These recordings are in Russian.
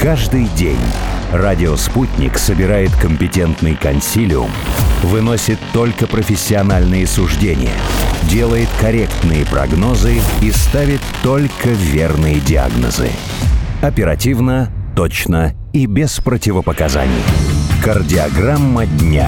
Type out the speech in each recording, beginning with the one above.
Каждый день радио «Спутник» собирает компетентный консилиум, выносит только профессиональные суждения, делает корректные прогнозы и ставит только верные диагнозы. Оперативно, точно и без противопоказаний. Кардиограмма дня.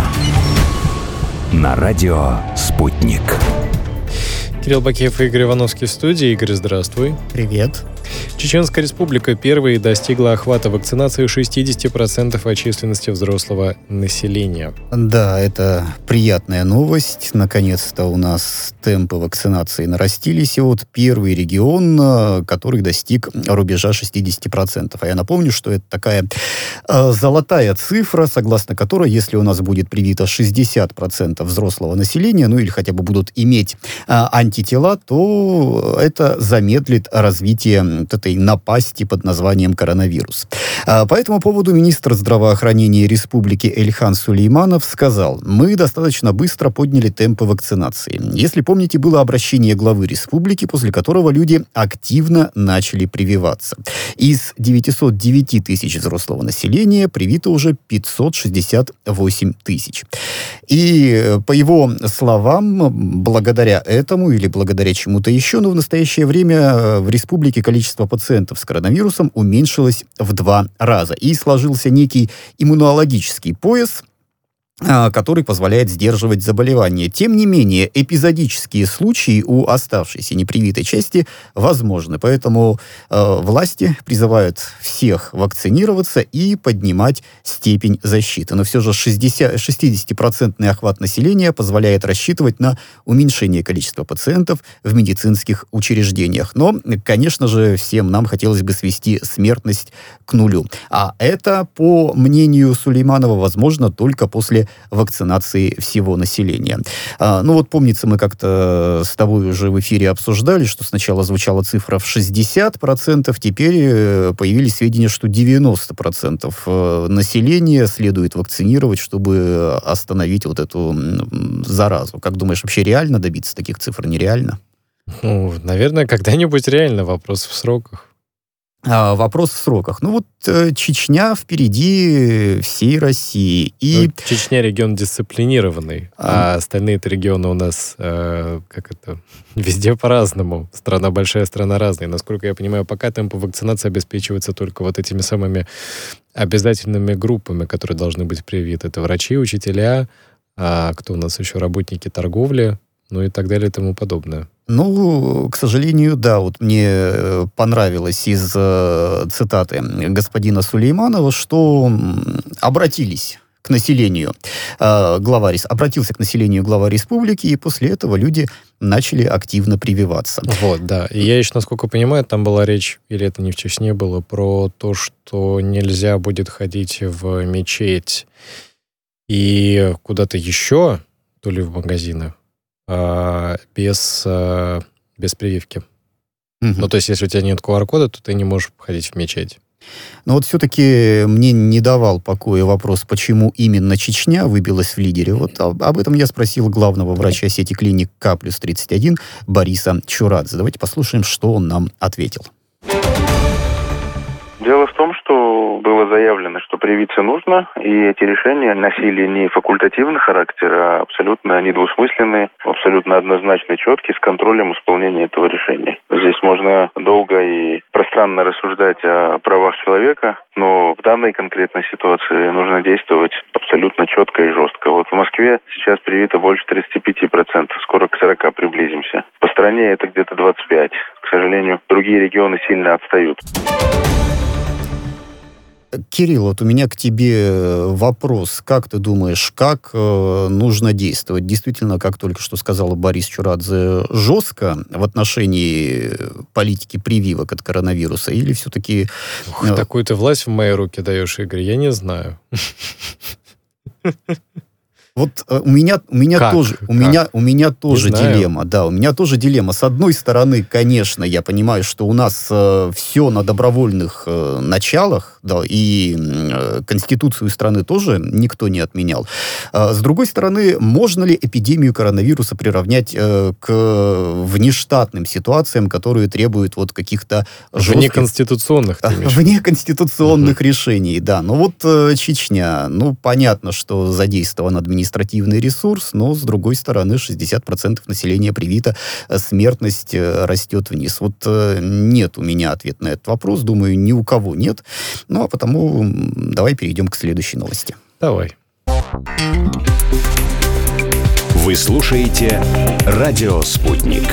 На радио «Спутник». Кирилл Бакеев и Игорь Ивановский в студии. Игорь, здравствуй. Привет. Чеченская республика первой достигла охвата вакцинации 60% от численности взрослого населения. Да, это приятная новость. Наконец-то у нас темпы вакцинации нарастились. И вот первый регион, который достиг рубежа 60%. А я напомню, что это такая золотая цифра, согласно которой, если у нас будет привито 60% взрослого населения, ну или хотя бы будут иметь антитела, то это замедлит развитие этой напасти под названием коронавирус. По этому поводу министр здравоохранения республики Эльхан Сулейманов сказал: мы достаточно быстро подняли темпы вакцинации. Если помните, было обращение главы республики, после которого люди активно начали прививаться. Из 909 тысяч взрослого населения привито уже 568 тысяч. И по его словам, благодаря этому или благодаря чему-то еще, но в настоящее время в республике количество пациентов с коронавирусом уменьшилось в 2 раза. И сложился некий иммунологический пояс, который позволяет сдерживать заболевание. Тем не менее, эпизодические случаи у оставшейся непривитой части возможны. Поэтому власти призывают всех вакцинироваться и поднимать степень защиты. Но все же 60% охват населения позволяет рассчитывать на уменьшение количества пациентов в медицинских учреждениях. Но, конечно же, всем нам хотелось бы свести смертность к нулю. А это, по мнению Сулейманова, возможно только после вакцинации всего населения. Ну вот помнится, мы как-то с тобой уже в эфире обсуждали, что сначала звучала цифра в 60%, теперь появились сведения, что 90% населения следует вакцинировать, чтобы остановить вот эту заразу. Как думаешь, вообще реально добиться таких цифр? Нереально? Ну, наверное, когда-нибудь реально. Вопрос в сроках. Вопрос в сроках. Ну вот Чечня впереди всей России. И... Ну, Чечня регион дисциплинированный, а остальные-то регионы у нас везде по-разному. Страна большая, страна разная. Насколько я понимаю, пока темпы вакцинации обеспечиваются только вот этими самыми обязательными группами, которые должны быть привиты. Это врачи, учителя, кто у нас еще, работники торговли, ну и так далее и тому подобное. Ну, к сожалению, да, вот мне понравилось из цитаты господина Сулейманова, что обратился к населению глава республики, и после этого люди начали активно прививаться. Вот, да. И я еще, насколько понимаю, там была речь, или это не в Чечне было, про то, что нельзя будет ходить в мечеть и куда-то еще, то ли в магазины, без прививки. Угу. Ну, то есть, если у тебя нет QR-кода, то ты не можешь ходить в мечеть. Но вот все-таки мне не давал покоя вопрос, почему именно Чечня выбилась в лидере. Вот об этом я спросил главного врача сети клиник К+31 Бориса Чурадзе. Давайте послушаем, что он нам ответил. Дело в том, что было заявлено, что привиться нужно, и эти решения носили не факультативный характер, а абсолютно недвусмысленные, абсолютно однозначно четкие, с контролем исполнения этого решения. Здесь можно долго и пространно рассуждать о правах человека, но в данной конкретной ситуации нужно действовать абсолютно четко и жестко. Вот в Москве сейчас привито больше 35%, скоро к 40% приблизимся. По стране это где-то 25%. К сожалению, другие регионы сильно отстают. Кирилл, вот у меня к тебе вопрос. Как ты думаешь, как нужно действовать? Действительно, как только что сказал Борис Чурадзе, жестко в отношении политики прививок от коронавируса? Или все-таки... Такую ты власть в мои руки даешь, Игорь, я не знаю. Вот у меня тоже дилемма. Да, у меня тоже дилемма. С одной стороны, конечно, я понимаю, что у нас все на добровольных началах, да, и Конституцию страны тоже никто не отменял. С другой стороны, можно ли эпидемию коронавируса приравнять к внештатным ситуациям, которые требуют вот каких-то жестких... Внеконституционных решений, да. Ну вот Чечня, понятно, что задействован административный ресурс, но, с другой стороны, 60% населения привито, смертность растет вниз. Вот нет у меня ответа на этот вопрос, думаю, ни у кого нет. Ну, а потому давай перейдем к следующей новости. Давай. Вы слушаете «Радио Спутник».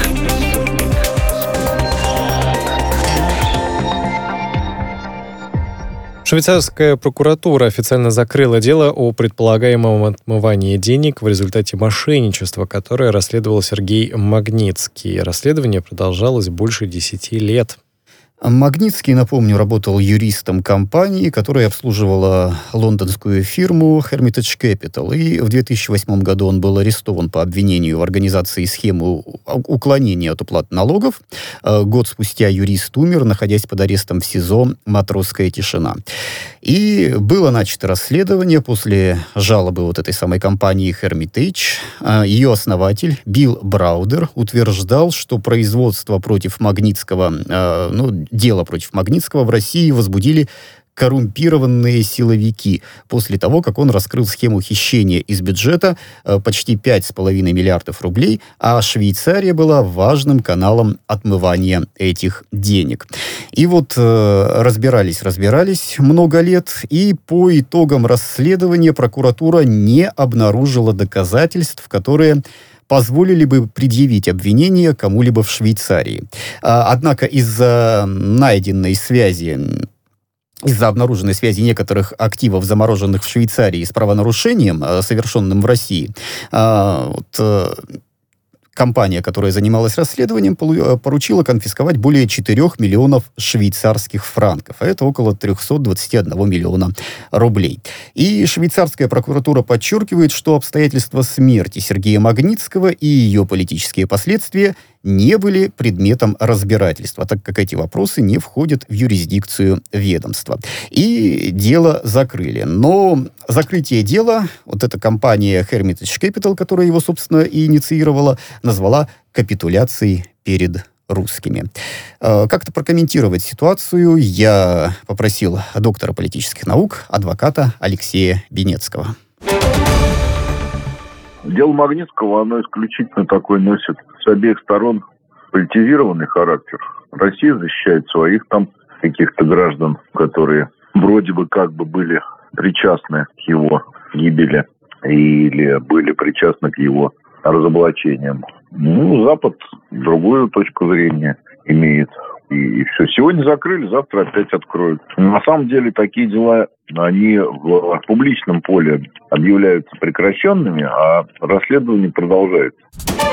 Швейцарская прокуратура официально закрыла дело о предполагаемом отмывании денег в результате мошенничества, которое расследовал Сергей Магнитский. Расследование продолжалось больше 10 лет. Магнитский, напомню, работал юристом компании, которая обслуживала лондонскую фирму Hermitage Capital. И в 2008 году он был арестован по обвинению в организации схемы уклонения от уплаты налогов. Год спустя юрист умер, находясь под арестом в СИЗО «Матросская тишина». И было начато расследование после жалобы вот этой самой компании Hermitage. Ее основатель Билл Браудер утверждал, что производство против Магнитского, дело против Магнитского в России возбудили коррумпированные силовики после того, как он раскрыл схему хищения из бюджета почти 5,5 миллиардов рублей, а Швейцария была важным каналом отмывания этих денег. И вот разбирались много лет, и по итогам расследования прокуратура не обнаружила доказательств, которые позволили бы предъявить обвинение кому-либо в Швейцарии. Однако из-за обнаруженной связи некоторых активов, замороженных в Швейцарии, с правонарушением, совершенным в России, компания, которая занималась расследованием, поручила конфисковать более 4 миллионов швейцарских франков, а это около 321 миллиона рублей. И швейцарская прокуратура подчеркивает, что обстоятельства смерти Сергея Магнитского и ее политические последствия не были предметом разбирательства, так как эти вопросы не входят в юрисдикцию ведомства. И дело закрыли. Но закрытие дела, вот эта компания Hermitage Capital, которая его, собственно, и инициировала, назвала капитуляцией перед русскими. Как-то прокомментировать ситуацию я попросил доктора политических наук, адвоката Алексея Бенецкого. Дело Магнитского, оно исключительно такой носит с обеих сторон политизированный характер. Россия защищает своих там каких-то граждан, которые вроде бы как бы были причастны к его гибели или были причастны к его разоблачениям. Запад другую точку зрения имеет. И все. Сегодня закрыли, завтра опять откроют. На самом деле такие дела, они в публичном поле объявляются прекращенными, а расследование продолжается.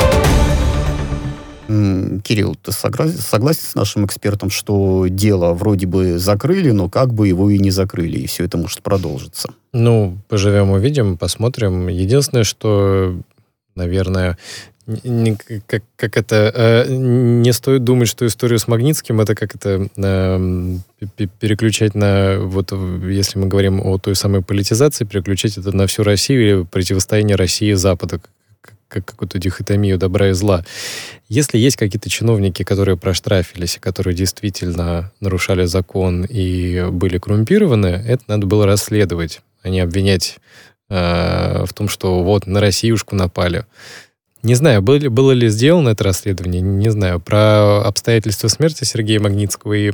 Кирилл, ты согласен с нашим экспертом, что дело вроде бы закрыли, но как бы его и не закрыли, и все это может продолжиться? Поживем, увидим, посмотрим. Единственное, что, наверное, не стоит думать, что историю с Магнитским это переключать на, если мы говорим о той самой политизации, переключать это на всю Россию или противостояние России и Запада, как какую-то дихотомию добра и зла. Если есть какие-то чиновники, которые проштрафились, и которые действительно нарушали закон и были коррумпированы, это надо было расследовать, а не обвинять в том, что на Россиюшку напали. Не знаю, было ли сделано это расследование, не знаю. Про обстоятельства смерти Сергея Магнитского и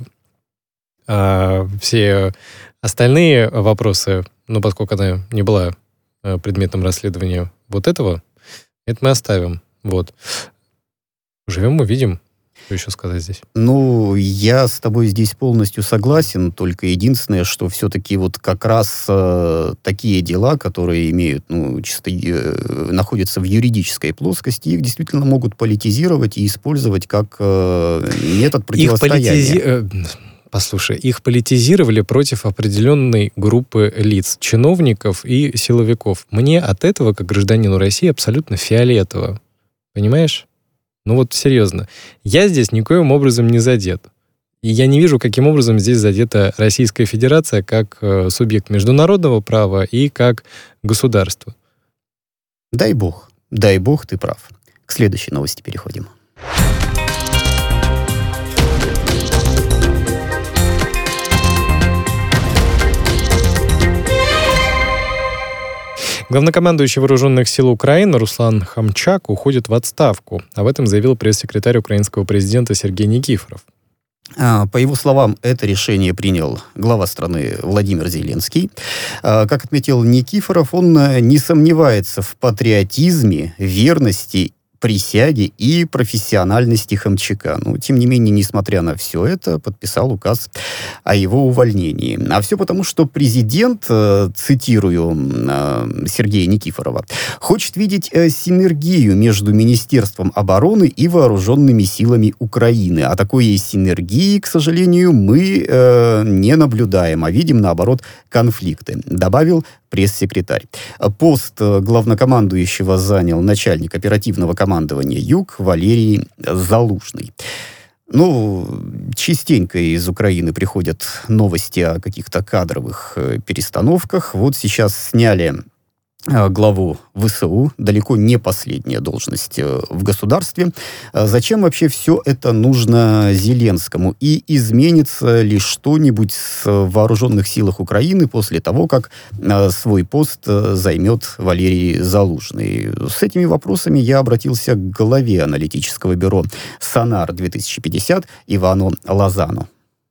все остальные вопросы, поскольку она не была предметом расследования этого, это мы оставим. Живем, увидим. Что еще сказать здесь? Я с тобой здесь полностью согласен, только единственное, что все-таки как раз такие дела, которые имеют, чисто находятся в юридической плоскости, их действительно могут политизировать и использовать как метод противостояния. Послушай, их политизировали против определенной группы лиц, чиновников и силовиков. Мне от этого, как гражданину России, абсолютно фиолетово. Понимаешь? Ну вот серьезно. Я здесь никоим образом не задет. И я не вижу, каким образом здесь задета Российская Федерация как субъект международного права и как государство. Дай бог, ты прав. К следующей новости переходим. Главнокомандующий Вооруженных сил Украины Руслан Хамчак уходит в отставку. Об этом заявил пресс-секретарь украинского президента Сергей Никифоров. По его словам, это решение принял глава страны Владимир Зеленский. Как отметил Никифоров, он не сомневается в патриотизме, верности, присяге и профессиональности Хамчака. Но, тем не менее, несмотря на все это, подписал указ о его увольнении. А все потому, что президент, цитирую Сергея Никифорова, хочет видеть синергию между Министерством обороны и вооруженными силами Украины. А такой синергии, к сожалению, мы не наблюдаем, а видим, наоборот, конфликты, добавил пресс-секретарь. Пост главнокомандующего занял начальник оперативного командования «Юг» Валерий Залужный. Частенько из Украины приходят новости о каких-то кадровых перестановках. Вот сейчас сняли главу ВСУ, далеко не последняя должность в государстве. Зачем вообще все это нужно Зеленскому? И изменится ли что-нибудь в вооруженных силах Украины после того, как свой пост займет Валерий Залужный? С этими вопросами я обратился к главе аналитического бюро «Сонар-2050» Ивану Лазану.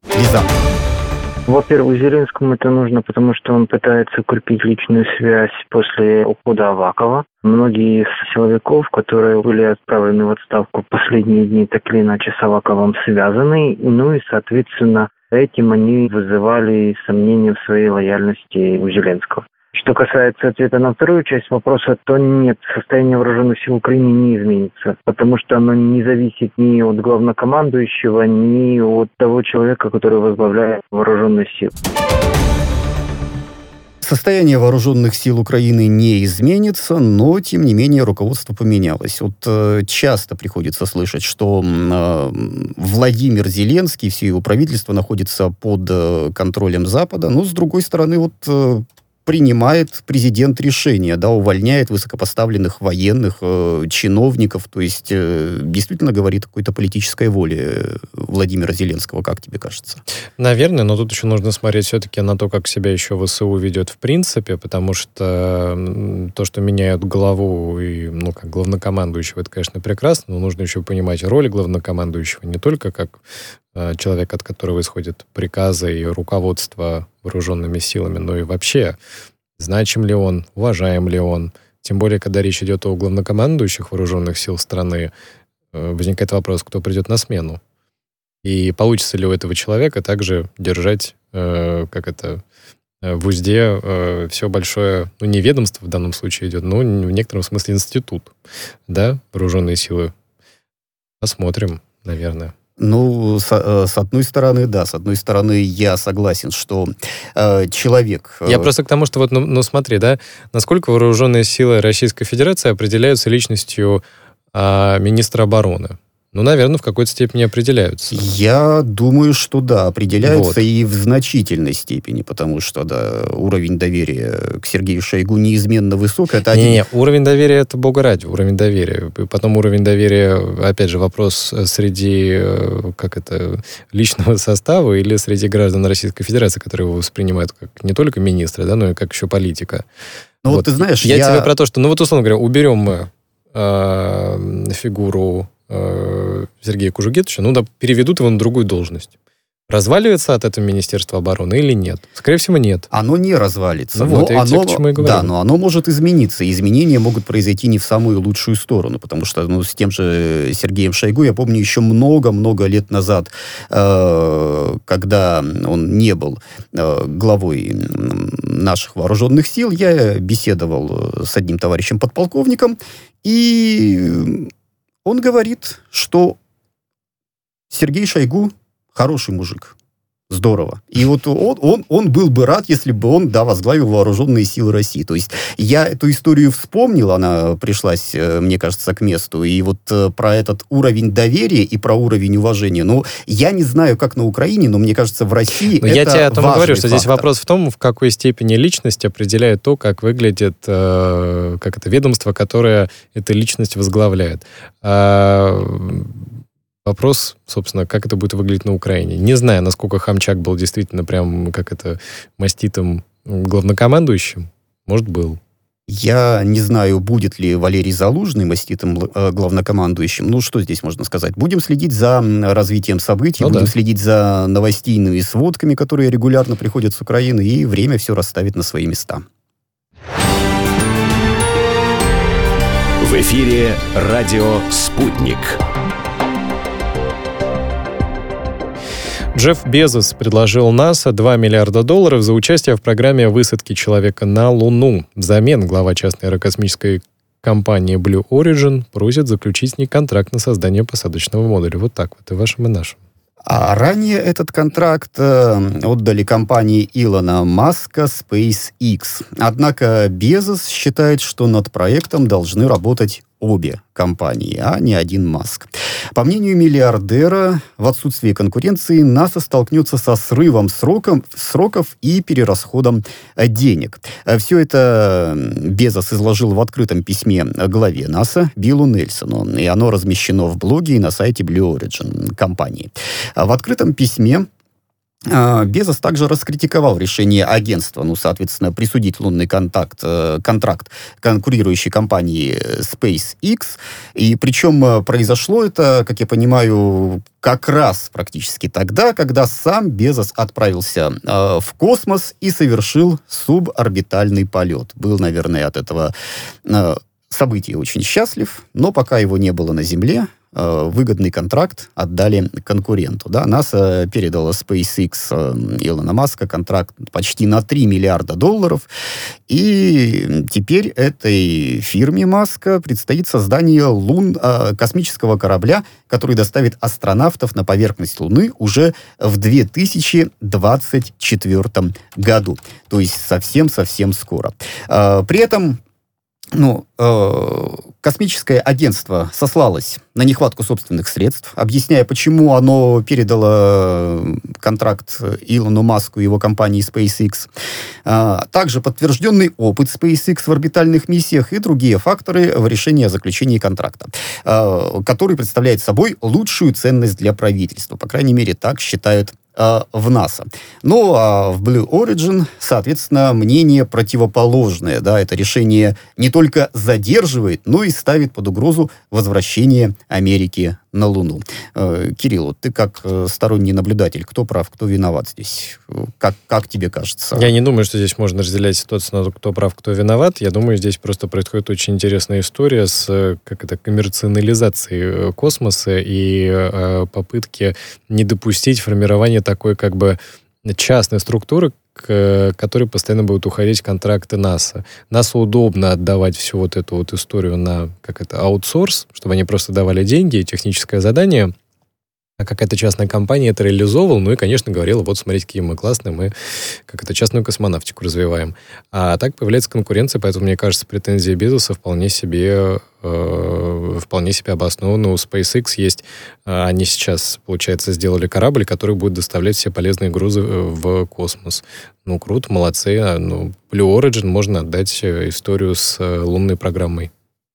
Во-первых, Зеленскому это нужно, потому что он пытается укрепить личную связь после ухода Авакова. Многие из силовиков, которые были отправлены в отставку в последние дни, так или иначе с Аваковым связаны. И, соответственно, этим они вызывали сомнения в своей лояльности у Зеленского. Что касается ответа на вторую часть вопроса, то нет, состояние вооруженных сил Украины не изменится, потому что оно не зависит ни от главнокомандующего, ни от того человека, который возглавляет вооруженные силы. Состояние вооруженных сил Украины не изменится, но, тем не менее, руководство поменялось. Часто приходится слышать, что Владимир Зеленский, все его правительство находится под контролем Запада, но, с другой стороны, принимает президент решение, увольняет высокопоставленных военных, чиновников, то есть действительно говорит о какой-то политической воле Владимира Зеленского, как тебе кажется? Наверное, но тут еще нужно смотреть все-таки на то, как себя еще ВСУ ведет в принципе, потому что то, что меняют главу и, как главнокомандующего, это, конечно, прекрасно, но нужно еще понимать роль главнокомандующего не только как человек, от которого исходят приказы и руководство вооруженными силами, но и вообще, значим ли он, уважаем ли он. Тем более, когда речь идет о главнокомандующих вооруженных сил страны, возникает вопрос, кто придет на смену. И получится ли у этого человека также держать, в узде все большое, не ведомство в данном случае идет, но в некотором смысле институт, вооруженные силы. Посмотрим, наверное. С одной стороны, да. С одной стороны, я согласен, что человек... Я просто к тому, что смотри, насколько вооруженные силы Российской Федерации определяются личностью министра обороны. Наверное, в какой-то степени определяются. Я думаю, что да, определяются и в значительной степени, потому что, уровень доверия к Сергею Шойгу неизменно высок. Уровень доверия — это бога ради, уровень доверия. И потом уровень доверия, опять же, вопрос среди, личного состава или среди граждан Российской Федерации, которые его воспринимают как не только министра, но и как еще политика. Ты знаешь, я тебе про то, что, условно говоря, уберем мы фигуру Сергея Кужугетовича, переведут его на другую должность. Разваливается от этого Министерства обороны или нет? Скорее всего, нет. Оно не развалится. К чему я говорю. Да, но оно может измениться. Изменения могут произойти не в самую лучшую сторону, потому что с тем же Сергеем Шойгу, я помню, еще много-много лет назад, когда он не был главой наших вооруженных сил, я беседовал с одним товарищем подполковником, и он говорит, что Сергей Шойгу хороший мужик, Здорово. И вот он был бы рад, если бы он, возглавил вооруженные силы России. То есть я эту историю вспомнил, она пришлась, мне кажется, к месту. И вот про этот уровень доверия и про уровень уважения. Ну, я не знаю, как на Украине, но мне кажется, в России это я тебе о том и говорю, что фактор. здесь вопрос в том, в какой степени личность определяет то, как выглядит ведомство, которое эту личность возглавляет. Вопрос, собственно, как это будет выглядеть на Украине. Не знаю, насколько Хамчак был действительно прям, маститым главнокомандующим. Может, был. Я не знаю, будет ли Валерий Залужный маститым главнокомандующим. Ну, что здесь можно сказать? Будем следить за развитием событий, будем следить за новостейными сводками, которые регулярно приходят с Украины, и время все расставит на свои места. В эфире радио «Спутник». Джефф Безос предложил НАСА $2 миллиарда за участие в программе высадки человека на Луну. Взамен глава частной аэрокосмической компании Blue Origin просит заключить с ней контракт на создание посадочного модуля. Вот так вот, и вашим, и нашим. А ранее этот контракт отдали компании Илона Маска SpaceX. Однако Безос считает, что над проектом должны работать обе компании, а не один Маск. По мнению миллиардера, в отсутствии конкуренции НАСА столкнется со срывом сроков и перерасходом денег. Все это Безос изложил в открытом письме главе НАСА Биллу Нельсону, и оно размещено в блоге и на сайте Blue Origin компании. В открытом письме Безос также раскритиковал решение агентства, соответственно, присудить лунный контракт конкурирующей компании SpaceX. И причем произошло это, как я понимаю, как раз практически тогда, когда сам Безос отправился в космос и совершил суборбитальный полет. Был, наверное, от этого события очень счастлив, но пока его не было на Земле, выгодный контракт отдали конкуренту. НАСА передала SpaceX Илона Маска контракт почти на $3 миллиарда. И теперь этой фирме Маска предстоит создание космического корабля, который доставит астронавтов на поверхность Луны уже в 2024 году. То есть совсем-совсем скоро. При этом космическое агентство сослалось на нехватку собственных средств, объясняя, почему оно передало контракт Илону Маску и его компании SpaceX. Также подтвержденный опыт SpaceX в орбитальных миссиях и другие факторы в решении о заключении контракта, который представляет собой лучшую ценность для правительства. По крайней мере, так считают в НАСА. А в Blue Origin, соответственно, мнение противоположное. Это решение не только задерживает, но и ставит под угрозу возвращение Америки на Луну. Кирилл, ты как сторонний наблюдатель, кто прав, кто виноват здесь? Как тебе кажется? Я не думаю, что здесь можно разделять ситуацию на то, кто прав, кто виноват. Я думаю, здесь просто происходит очень интересная история с коммерциализацией космоса и попытки не допустить формирования такой частной структуры, к которой постоянно будут уходить контракты НАСА. НАСА удобно отдавать всю вот эту вот историю на аутсорс, чтобы они просто давали деньги и техническое задание, а какая-то частная компания это реализовывала, и, конечно, говорила, вот, смотрите, какие мы классные, мы частную космонавтику развиваем. А так появляется конкуренция, поэтому, мне кажется, претензии Безоса вполне себе обоснованы. У SpaceX есть, они сейчас, получается, сделали корабль, который будет доставлять все полезные грузы в космос. Круто, молодцы. Blue Origin можно отдать историю с лунной программой.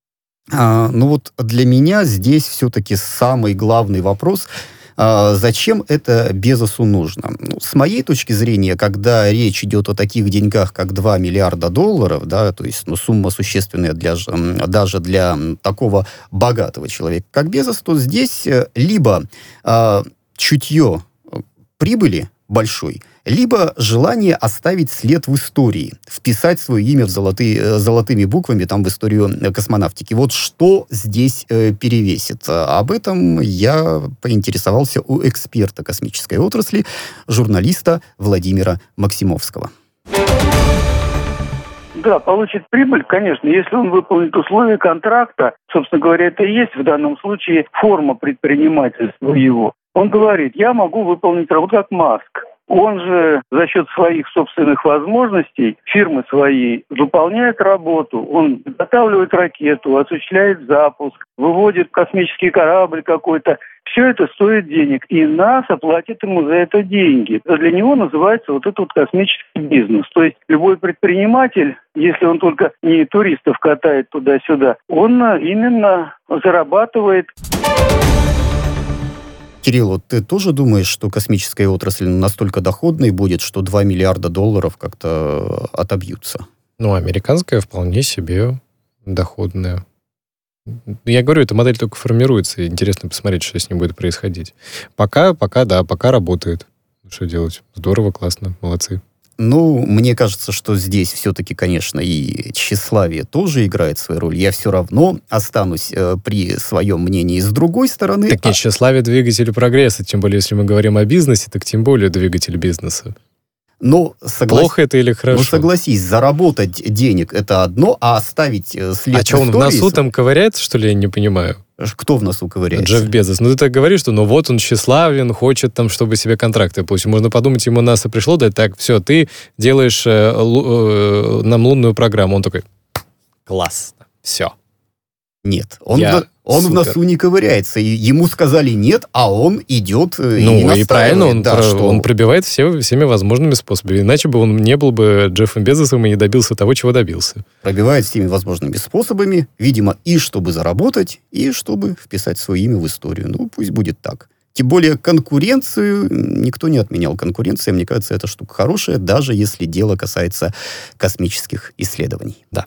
Для меня здесь все-таки самый главный вопрос, зачем это Безосу нужно? С моей точки зрения, когда речь идет о таких деньгах, как $2 миллиарда, то есть сумма существенная даже для такого богатого человека, как Безос, то здесь либо чутье прибыли большой, либо желание оставить след в истории, вписать свое имя золотыми буквами в историю космонавтики. Вот что здесь перевесит? Об этом я поинтересовался у эксперта космической отрасли, журналиста Владимира Максимовского. Да, получит прибыль, конечно, если он выполнит условия контракта. Собственно говоря, это и есть в данном случае форма предпринимательства его. Он говорит, я могу выполнить работу как Маск. Он же за счет своих собственных возможностей, фирмы своей, выполняет работу. Он изготавливает ракету, осуществляет запуск, выводит космический корабль какой-то. Все это стоит денег, и НАСА платит ему за это деньги. Для него называется вот этот вот космический бизнес. То есть любой предприниматель, если он только не туристов катает туда-сюда, он именно зарабатывает. Кирилл, вот ты тоже думаешь, что космическая отрасль настолько доходной будет, что $2 миллиарда как-то отобьются? Ну, американская вполне себе доходная. Я говорю, эта модель только формируется. Интересно посмотреть, что с ним будет происходить. Пока работает. Что делать? Здорово, классно, молодцы. Ну, мне кажется, что здесь все-таки, конечно, и тщеславие тоже играет свою роль. Я все равно останусь при своем мнении. С другой стороны... Так нет, тщеславие — двигатель прогресса. Тем более, если мы говорим о бизнесе, так тем более двигатель бизнеса. Но плохо это или хорошо? Ну, согласись, заработать денег — это одно, а оставить след в истории... А что, он в носу там ковыряется, что ли, я не понимаю? Кто в носу ковыряется? Джефф Безос. Ну, ты так говоришь, что вот он тщеславен, хочет там, чтобы себе контракты получить. Можно подумать, ему НАСА пришло, да, так, все, ты делаешь нам лунную программу. Он такой, классно, все. Нет, он в носу не ковыряется. И ему сказали нет, а он идет ну, и правильно, он пробивает всеми возможными способами. Иначе бы он не был бы Джеффом Безосом и не добился того, чего добился. Пробивает всеми возможными способами, видимо, и чтобы заработать, и чтобы вписать свое имя в историю. Ну, пусть будет так. Тем более конкуренцию никто не отменял. Конкуренция, мне кажется, это штука хорошая, даже если дело касается космических исследований. Да.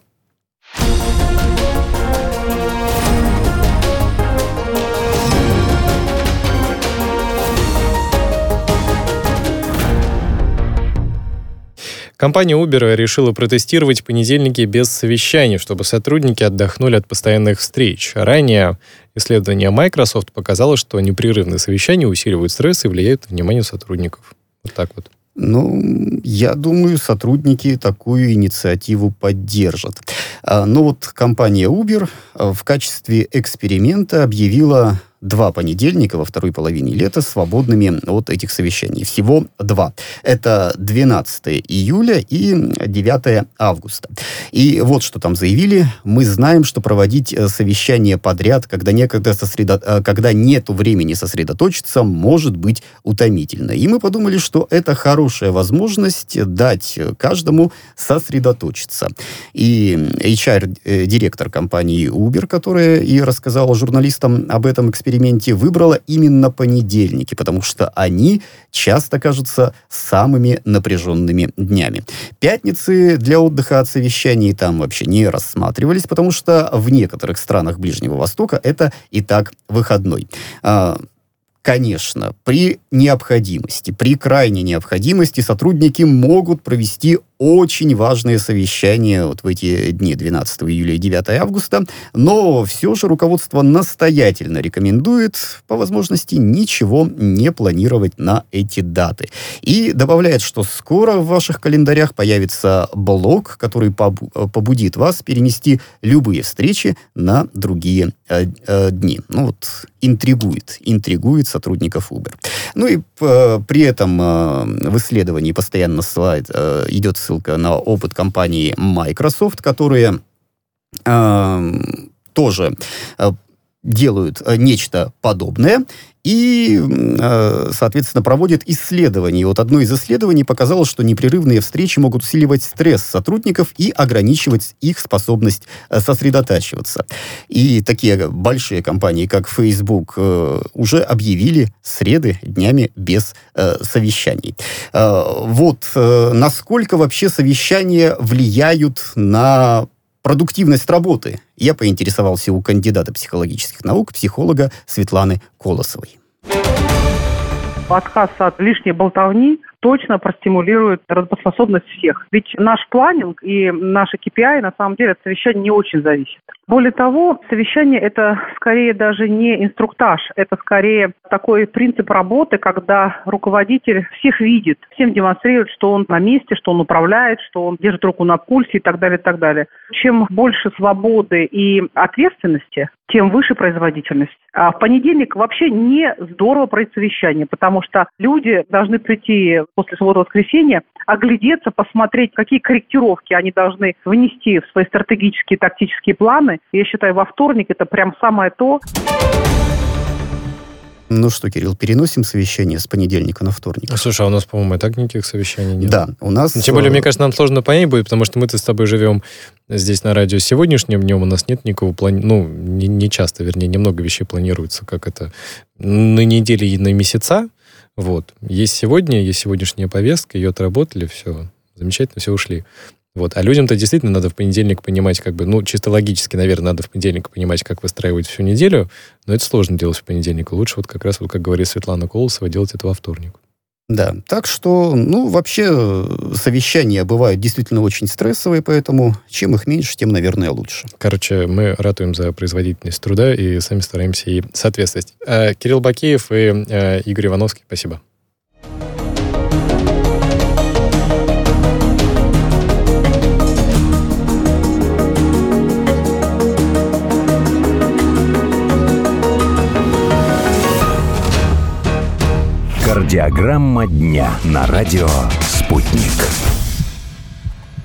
Компания Uber решила протестировать понедельники без совещаний, чтобы сотрудники отдохнули от постоянных встреч. Ранее исследование Microsoft показало, что непрерывные совещания усиливают стресс и влияют на внимание сотрудников. Вот так вот. Ну, я думаю, сотрудники такую инициативу поддержат. Но вот компания Uber в качестве эксперимента объявила 2 понедельника во второй половине лета свободными от этих совещаний. Всего 2. Это 12 июля и 9 августа. И вот что там заявили. Мы знаем, что проводить совещания подряд, когда нету времени сосредоточиться, может быть утомительно. И мы подумали, что это хорошая возможность дать каждому сосредоточиться. И HR-директор компании Uber, которая и рассказала журналистам об этом эксперименте, выбрала именно понедельники, потому что они часто кажутся самыми напряженными днями. Пятницы для отдыха от совещаний там вообще не рассматривались, потому что в некоторых странах Ближнего Востока это и так выходной. Конечно, при крайней необходимости сотрудники могут провести очень важные совещания вот в эти дни 12 июля и 9 августа, но все же руководство настоятельно рекомендует по возможности ничего не планировать на эти даты. И добавляет, что скоро в ваших календарях появится блок, который побудит вас перенести любые встречи на другие дни. Ну вот, интригует сотрудников Uber. Ну и при этом в исследовании постоянно идет ссылка на опыт компании Microsoft, которые тоже делают нечто подобное и, соответственно, проводят исследования. Вот одно из исследований показало, что непрерывные встречи могут усиливать стресс сотрудников и ограничивать их способность сосредотачиваться. И такие большие компании, как Facebook, уже объявили среды днями без совещаний. Вот насколько вообще совещания влияют на продуктивность работы? Я поинтересовался у кандидата психологических наук, психолога Светланы Колосовой. Отказ от лишней болтовни точно простимулирует работоспособность всех. Ведь наш планинг и наши KPI на самом деле от совещания не очень зависят. Более того, совещание – это скорее даже не инструктаж, это скорее такой принцип работы, когда руководитель всех видит, всем демонстрирует, что он на месте, что он управляет, что он держит руку на пульсе и так далее, и так далее. Чем больше свободы и ответственности, тем выше производительность. А в понедельник вообще не здорово проводить совещание, потому что люди должны прийти после субботы-воскресенья, оглядеться, посмотреть, какие корректировки они должны внести в свои стратегические, тактические планы. Я считаю, во вторник это прям самое то. Ну что, Кирилл, переносим совещание с понедельника на вторник. Слушай, а у нас, по-моему, и так никаких совещаний нет. Да, у нас... Тем более, мне кажется, нам сложно понять будет, потому что мы-то с тобой живем здесь на радио сегодняшним днем, у нас нет никакого плана... Ну, не часто, вернее, немного вещей планируется, как это на недели и на месяца. Вот. Есть сегодня, есть сегодняшняя повестка, ее отработали, все, замечательно, все ушли. Вот. А людям-то действительно надо в понедельник понимать, как бы, ну, чисто логически, наверное, надо в понедельник понимать, как выстраивать всю неделю, но это сложно делать в понедельник. Лучше вот как раз, вот как говорит Светлана Колосова, делать это во вторник. Да, так что, ну, вообще, совещания бывают действительно очень стрессовые, поэтому чем их меньше, тем, наверное, лучше. Короче, мы ратуем за производительность труда и сами стараемся ей соответствовать. Кирилл Бакеев и Игорь Ивановский, спасибо. Кардиограмма дня на радио «Спутник».